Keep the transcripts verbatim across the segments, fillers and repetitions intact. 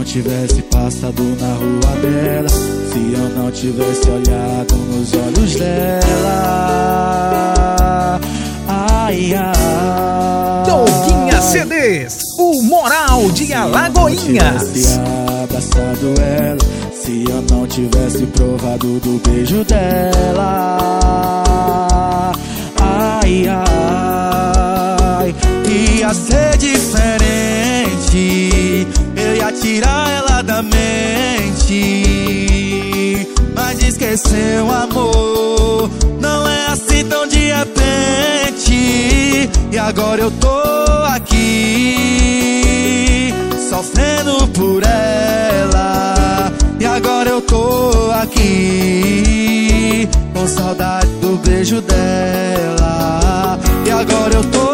tivesse passado na rua dela, se eu não tivesse olhado nos olhos dela. Ai, ai. Doguinha C Ds, o moral de Alagoinhas. Se eu não tivesse abraçado ela, se eu não tivesse provado do beijo dela. Ai, ai. Ia ser diferente, eu ia tirar ela da mente. Mas esqueceu, amor, não é assim tão de repente. E agora eu tô aqui, sofrendo por ela. E agora eu tô aqui, com saudade do beijo dela. E agora eu tô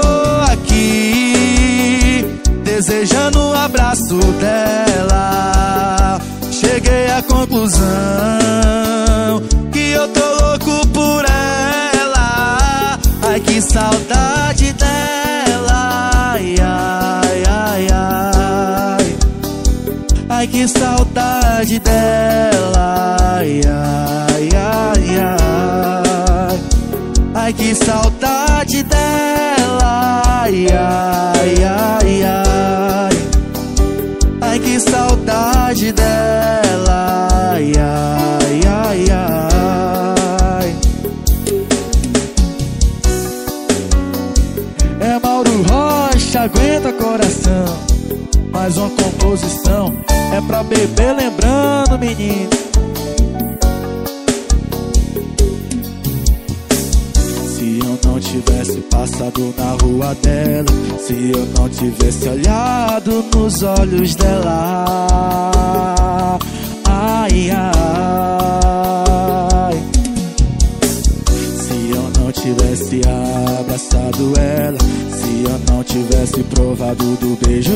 aqui, desejando o abraço dela. Cheguei à conclusão que eu tô louco por ela. Ai, que saudade dela. Ai, ai, ai, ai. Ai, que saudade dela. Ai, ai, ai, ai. Ai, que saudade dela. Ai, ai, ai, ai. Ai, que saudade dela. Ai, ai, ai, ai. É Mauro Rocha, aguenta coração. Mais uma composição, é pra beber lembrando, menino. Se eu não tivesse passado na rua dela, se eu não tivesse olhado nos olhos dela. Ai, ai. Se eu não tivesse abraçado ela, se eu não tivesse provado do beijo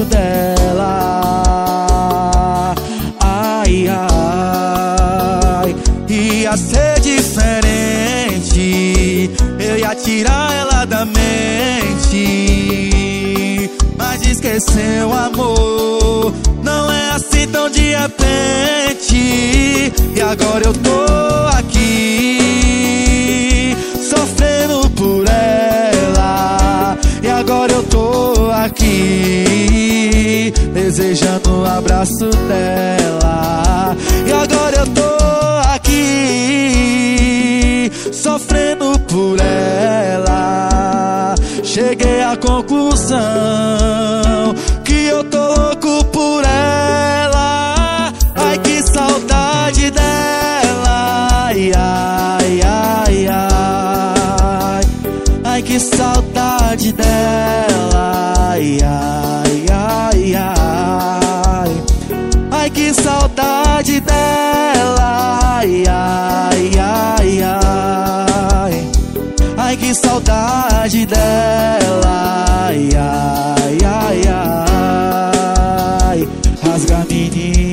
dela. Ai, ai. Ia ser diferente, eu ia tirar ela da mente. Mas esqueceu, amor, não é assim tão de repente. E agora eu tô aqui, sofrendo por ela. E agora eu tô aqui, desejando o abraço dela. E agora eu tô aqui, sofrendo por ela. Cheguei à conclusão que eu tô louco por ela. Ai, que saudade dela. Ai, ai, ai, ai. Ai, que saudade dela. Ai, ai, ai, ai. Ai, que saudade dela. Ai, ai, ai, ai. Ai, que saudade dela. Ai, ai, ai, ai. Rasga, menina.